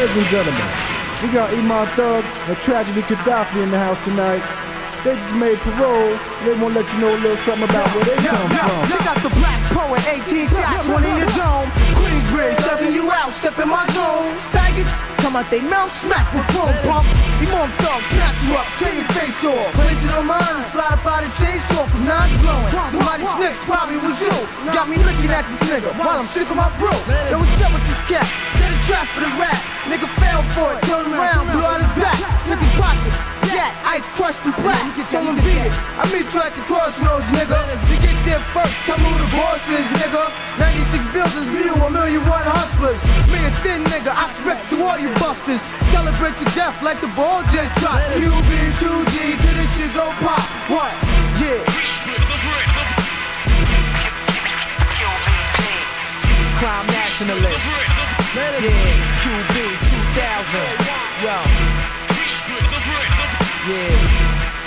Ladies and gentlemen, we got Iman Thug and Tragedy Khadafi in the house tonight. They just made parole. They won't let you know a little something about where they come from. Check out the Black Poet, 18 shots, one in your dome. Queensbridge, thugging you out, step in my zone. Faggots, come out they mouth, smack with chrome pump. Iman Thug, snatch you up, tear your face off. Place it on mine and slide up out the chainsaw, cause now it's blowing. Somebody snitched, probably was you. Got me looking at this nigga while I'm sick of my bro. Yo, what's up with this cat? Set a trap for the rat. Nigga fell for it, turned around, blew out his back. Look his pockets, gat, ice crushed and black. Tell him beat it. I meet you at the crossroads, nigga. You get there first, tell me who the boss is, nigga. 96 buildings, view, 1,000,001 hustlers. Me a thin nigga, I expect to all you busters. Celebrate your death like the ball just dropped. QB2G, till this shit go pop. What? Yeah. Crime nationalist. Yeah, QB 2000. Yo. Yeah.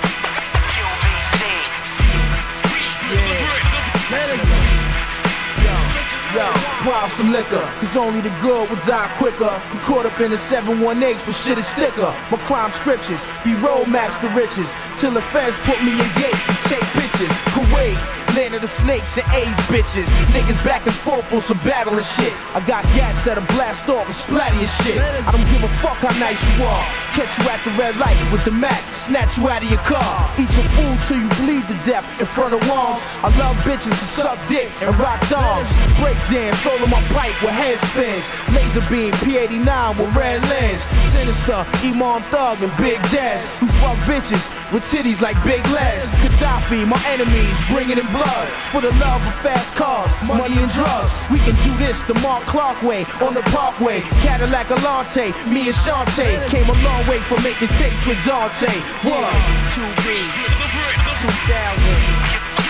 Yo, pour out some liquor, cause only the good will die quicker. I'm caught up in the 718s, but shit is thicker. My crime scriptures be roadmaps to riches, till the feds put me in gates and take pictures. Kuwait, land of the snakes and A's bitches. Niggas back and forth on some battle and shit. I got gats that'll blast off and splatter your shit. I don't give a fuck how nice you are. Catch you at the red light with the Mac, snatch you out of your car. Eat your food till you bleed to death in front of walls. I love bitches who suck dick and rock dogs. Break dance, all of my pipe with head spins. Laser beam, P89 with red lens. Sinister, Iman Thug and Big Dez. Who fuck bitches with titties like Big Les. Khadafi, my enemies, bringing in blood. For the love of fast cars, money and drugs. We can do this the Mark Clark way, on the Parkway. Cadillac Alante, me and Shantae. Came a long way from making tapes with Dante. What? QB 2000.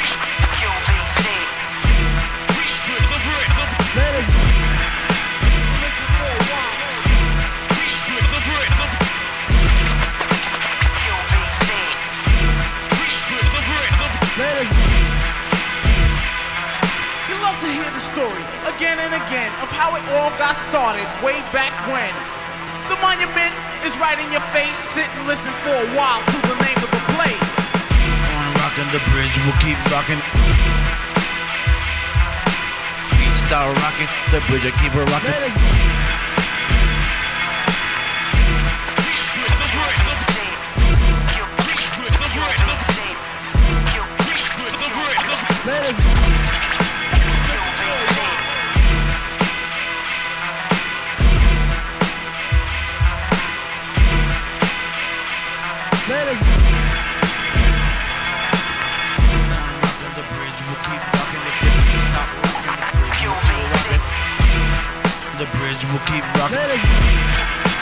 Again and again of how it all got started way back when. The monument is right in your face. Sit and listen for a while to the name of the place. On rocking the bridge, we'll keep rocking. We start rocking the bridge, I keep it rocking. The bridge will keep rocking.